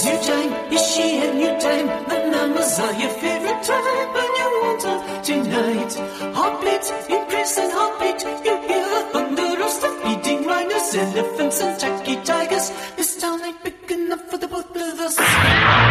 you time, is she and you time. Bananas are your favorite time when you want her tonight. Heartbeat, increasing heartbeat. You hear the thunder of stampeding rhinos, elephants and Jackie tigers. This town ain't big enough for the both of us.